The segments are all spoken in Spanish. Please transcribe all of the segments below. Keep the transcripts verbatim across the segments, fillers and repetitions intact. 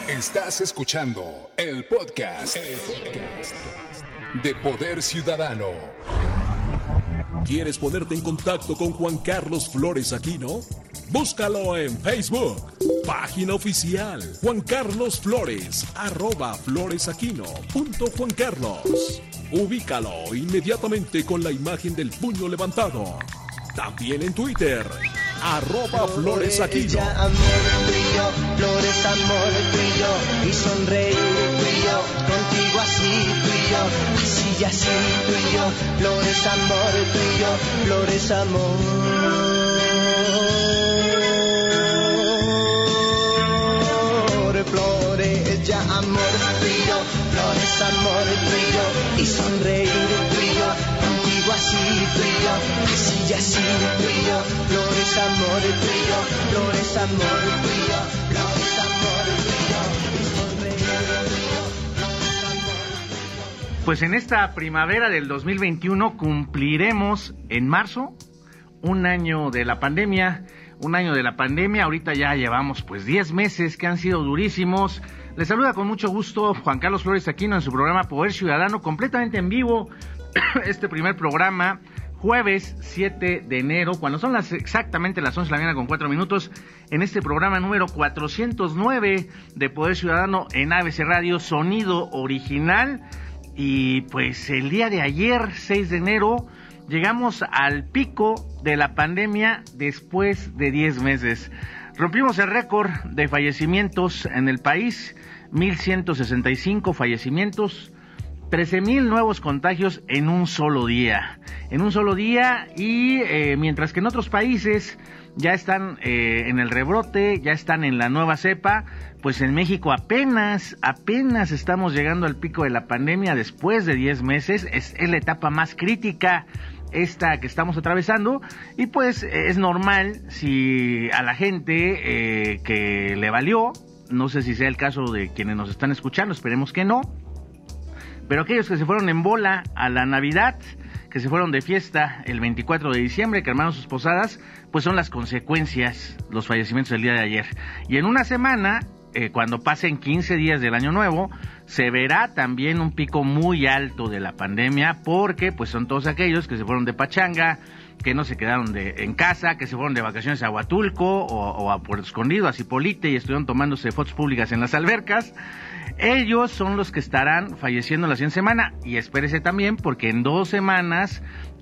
Estás escuchando el podcast, el podcast de Poder Ciudadano. ¿Quieres ponerte en contacto con Juan Carlos Flores Aquino? Búscalo en Facebook, página oficial Juan Carlos Flores, arroba floresaquino punto Juan Carlos. Ubícalo inmediatamente con la imagen del puño levantado. También en Twitter, arroba floresaquino. Amor tuyo, flores, amor tuyo, y sonreír tuyo, contigo así tuyo, así y así tuyo, flores, amor tuyo, flores, amor. Flores, ya amor tuyo, flores, amor tuyo, y sonreír tuyo, contigo así tuyo, así y así tuyo, flores, amor tuyo, flores, amor tuyo, flores, amor tuyo, y sonreír tuyo, flores, amor tuyo. Pues en esta primavera del dos mil veintiuno cumpliremos en marzo un año de la pandemia. Un año de la pandemia, ahorita ya llevamos pues diez meses que han sido durísimos. Les saluda con mucho gusto Juan Carlos Flores Aquino en su programa Poder Ciudadano, completamente en vivo. Este primer programa, jueves siete de enero, cuando son las exactamente las once de la mañana con cuatro minutos, en este programa número cuatrocientos nueve de Poder Ciudadano en A B C Radio, sonido original. Y pues el día de ayer, seis de enero, llegamos al pico de la pandemia después de diez meses. Rompimos el récord de fallecimientos en el país, mil ciento sesenta y cinco fallecimientos, trece mil nuevos contagios en un solo día. En un solo día y eh, mientras que en otros países ya están eh, en el rebrote, ya están en la nueva cepa, pues en México apenas, apenas estamos llegando al pico de la pandemia después de diez meses. Es, es la etapa más crítica esta que estamos atravesando, y pues es normal si a la gente eh, que le valió, no sé si sea el caso de quienes nos están escuchando, esperemos que no, pero aquellos que se fueron en bola a la Navidad, que se fueron de fiesta el veinticuatro de diciembre, que armaron sus posadas, pues son las consecuencias, los fallecimientos del día de ayer. Y en una semana, eh, cuando pasen quince días del año nuevo, se verá también un pico muy alto de la pandemia, porque pues son todos aquellos que se fueron de pachanga, que no se quedaron de, en casa, que se fueron de vacaciones a Huatulco o, o a Puerto Escondido, a Zipolite, y estuvieron tomándose fotos públicas en las albercas. Ellos son los que estarán falleciendo la siguiente semana, y espérese también porque en dos semanas,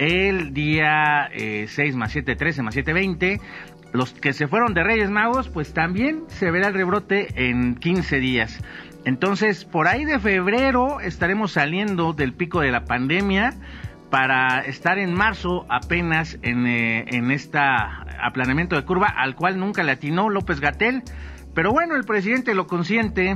el día eh, seis más siete, trece más siete, veinte, los que se fueron de Reyes Magos, pues también se verá el rebrote en quince días. Entonces, por ahí de febrero estaremos saliendo del pico de la pandemia para estar en marzo apenas en, eh, en este aplanamiento de curva al cual nunca le atinó López-Gatell. Pero bueno, el presidente lo consiente.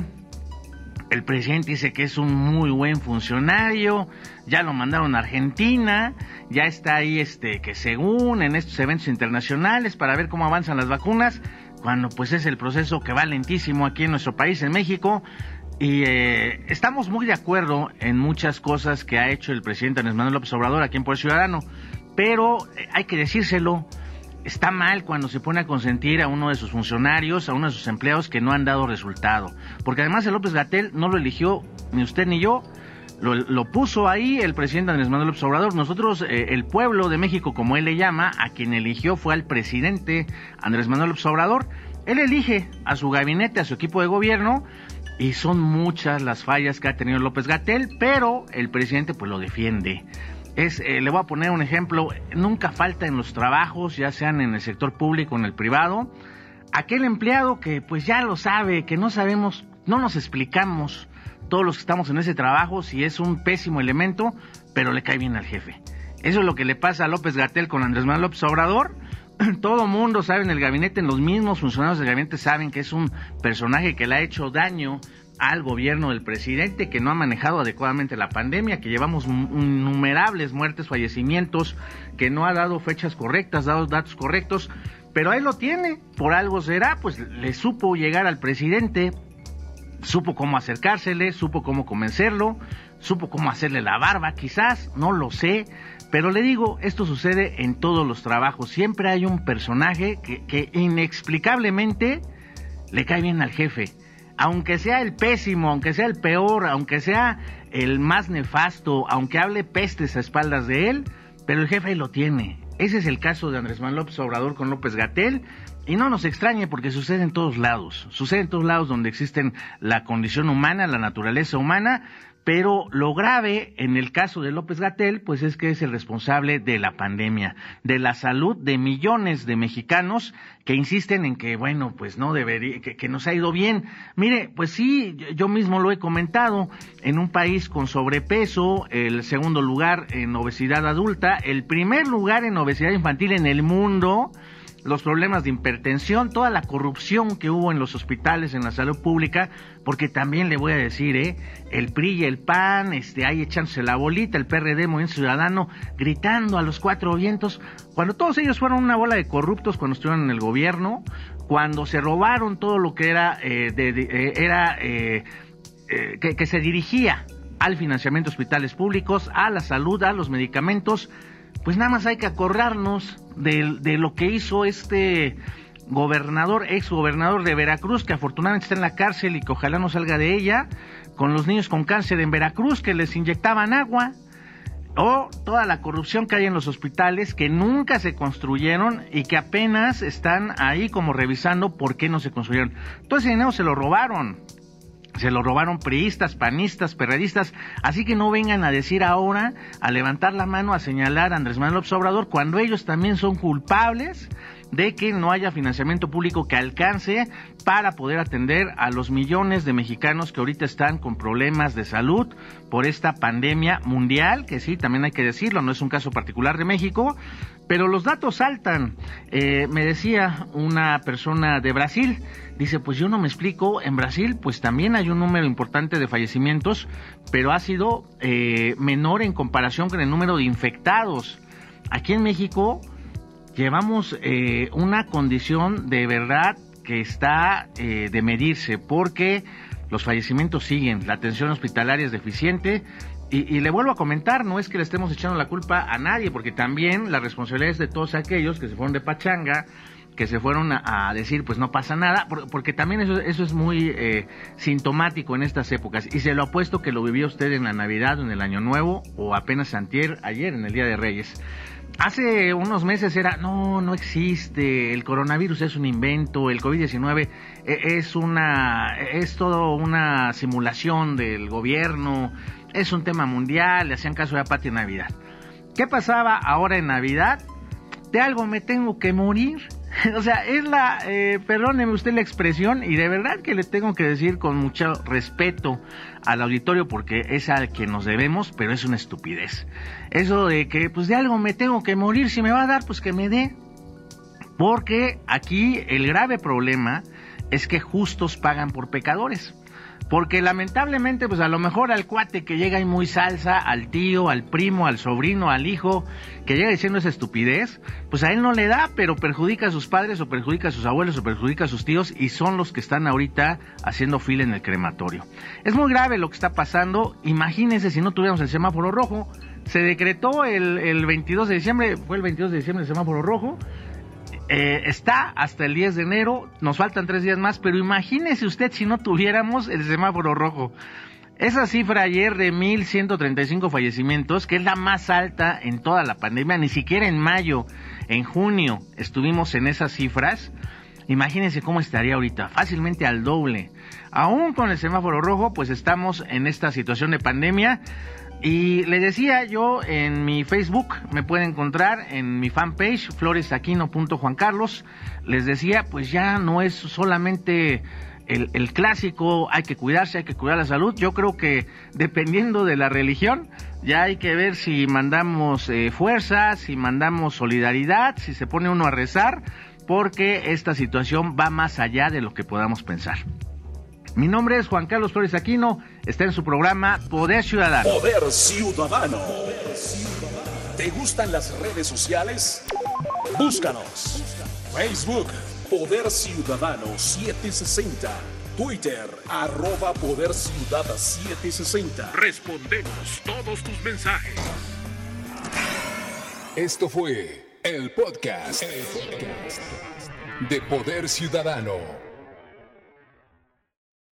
El presidente dice que es un muy buen funcionario, ya lo mandaron a Argentina, ya está ahí este que según en estos eventos internacionales para ver cómo avanzan las vacunas, cuando pues es el proceso que va lentísimo aquí en nuestro país, en México. Y eh, estamos muy de acuerdo en muchas cosas que ha hecho el presidente Andrés Manuel López Obrador aquí en Poder Ciudadano, pero eh, hay que decírselo. Está mal cuando se pone a consentir a uno de sus funcionarios, a uno de sus empleados que no han dado resultado. Porque además el López-Gatell no lo eligió ni usted ni yo, lo, lo puso ahí el presidente Andrés Manuel López Obrador. Nosotros, eh, el pueblo de México, como él le llama, a quien eligió fue al presidente Andrés Manuel López Obrador. Él elige a su gabinete, a su equipo de gobierno, y son muchas las fallas que ha tenido López-Gatell, pero el presidente pues lo defiende. Es, eh, le voy a poner un ejemplo, nunca falta en los trabajos, ya sean en el sector público o en el privado, aquel empleado que pues ya lo sabe, que no sabemos, no nos explicamos todos los que estamos en ese trabajo si es un pésimo elemento, pero le cae bien al jefe. Eso es lo que le pasa a López-Gatell con Andrés Manuel López Obrador. Todo mundo sabe en el gabinete, en los mismos funcionarios del gabinete saben que es un personaje que le ha hecho daño al gobierno del presidente, que no ha manejado adecuadamente la pandemia, que llevamos innumerables muertes, fallecimientos, que no ha dado fechas correctas, dado datos correctos, pero ahí lo tiene, por algo será, pues le supo llegar al presidente, supo cómo acercársele, supo cómo convencerlo, supo cómo hacerle la barba, quizás, no lo sé, pero le digo, esto sucede en todos los trabajos, siempre hay un personaje que, que inexplicablemente le cae bien al jefe. aunque sea el pésimo, aunque sea el peor, aunque sea el más nefasto, aunque hable pestes a espaldas de él, pero el jefe ahí lo tiene. Ese es el caso de Andrés Manuel López Obrador con López-Gatell, y no nos extrañe porque sucede en todos lados, sucede en todos lados donde existen la condición humana, la naturaleza humana, pero lo grave en el caso de López-Gatell, pues es que es el responsable de la pandemia, de la salud de millones de mexicanos que insisten en que, bueno, pues no debería, que, que nos ha ido bien. Mire, pues sí, yo mismo lo he comentado, en un país con sobrepeso, el segundo lugar en obesidad adulta, el primer lugar en obesidad infantil en el mundo, los problemas de hipertensión, toda la corrupción que hubo en los hospitales, en la salud pública, porque también le voy a decir, eh, el P R I y el P A N, este, ahí echándose la bolita, el P R D, Movimiento Ciudadano, gritando a los cuatro vientos, cuando todos ellos fueron una bola de corruptos cuando estuvieron en el gobierno, cuando se robaron todo lo que era, eh, de, de, eh, era eh, eh, que, que se dirigía al financiamiento de hospitales públicos, a la salud, a los medicamentos. Pues nada más hay que acordarnos de, de lo que hizo este gobernador, ex gobernador de Veracruz, que afortunadamente está en la cárcel y que ojalá no salga de ella, con los niños con cáncer en Veracruz, que les inyectaban agua, o toda la corrupción que hay en los hospitales, que nunca se construyeron y que apenas están ahí como revisando por qué no se construyeron. Todo ese dinero se lo robaron. Se lo robaron priistas, panistas, perredistas, así que no vengan a decir ahora, a levantar la mano, a señalar a Andrés Manuel López Obrador, cuando ellos también son culpables de que no haya financiamiento público que alcance para poder atender a los millones de mexicanos que ahorita están con problemas de salud por esta pandemia mundial, que sí, también hay que decirlo, no es un caso particular de México, pero los datos saltan. Eh, me decía una persona de Brasil, dice, pues yo no me explico, en Brasil pues también hay un número importante de fallecimientos, pero ha sido eh, menor en comparación con el número de infectados. Aquí en México llevamos eh, una condición de verdad que está eh, de medirse, porque los fallecimientos siguen, la atención hospitalaria es deficiente, y, y le vuelvo a comentar, no es que le estemos echando la culpa a nadie, porque también la responsabilidad es de todos aquellos que se fueron de pachanga, que se fueron a, a decir pues no pasa nada, por, porque también eso, eso es muy eh, sintomático en estas épocas, y se lo apuesto que lo vivió usted en la Navidad o en el Año Nuevo, o apenas antier, ayer en el Día de Reyes. Hace unos meses era, no, no existe, el coronavirus es un invento, el COVID diecinueve es una, es todo una simulación del gobierno, es un tema mundial, le hacían caso a Pati en Navidad. ¿Qué pasaba ahora en Navidad? De algo me tengo que morir. O sea, es la, eh, perdóneme usted la expresión, y de verdad que le tengo que decir con mucho respeto al auditorio, porque es al que nos debemos, pero es una estupidez. Eso de que, pues de algo me tengo que morir, si me va a dar, pues que me dé. Porque aquí el grave problema es que justos pagan por pecadores. Porque lamentablemente, pues a lo mejor al cuate que llega ahí muy salsa, al tío, al primo, al sobrino, al hijo, que llega diciendo esa estupidez, pues a él no le da, pero perjudica a sus padres, o perjudica a sus abuelos, o perjudica a sus tíos, y son los que están ahorita haciendo fila en el crematorio. Es muy grave lo que está pasando. Imagínense si no tuviéramos el semáforo rojo. Se decretó el, el veintidós de diciembre, fue el veintidós de diciembre el semáforo rojo. Eh, está hasta el diez de enero, nos faltan tres días más, pero imagínese usted si no tuviéramos el semáforo rojo. Esa cifra ayer de mil ciento treinta y cinco fallecimientos, que es la más alta en toda la pandemia, ni siquiera en mayo, en junio estuvimos en esas cifras. Imagínense cómo estaría ahorita, fácilmente al doble. Aún con el semáforo rojo, pues estamos en esta situación de pandemia. Y le decía yo, en mi Facebook me pueden encontrar en mi fanpage floresaquino punto juan carlos. Les decía, pues ya no es solamente el, el clásico, hay que cuidarse, hay que cuidar la salud. Yo creo que dependiendo de la religión, ya hay que ver si mandamos eh, fuerza, si mandamos solidaridad, si se pone uno a rezar, porque esta situación va más allá de lo que podamos pensar. Mi nombre es Juan Carlos Flores Aquino, está en su programa Poder Ciudadano. Poder Ciudadano. ¿Te gustan las redes sociales? Búscanos. Facebook, Poder Ciudadano setecientos sesenta. Twitter, arroba Poder Ciudad setecientos sesenta. Respondemos todos tus mensajes. Esto fue el podcast, el podcast de Poder Ciudadano.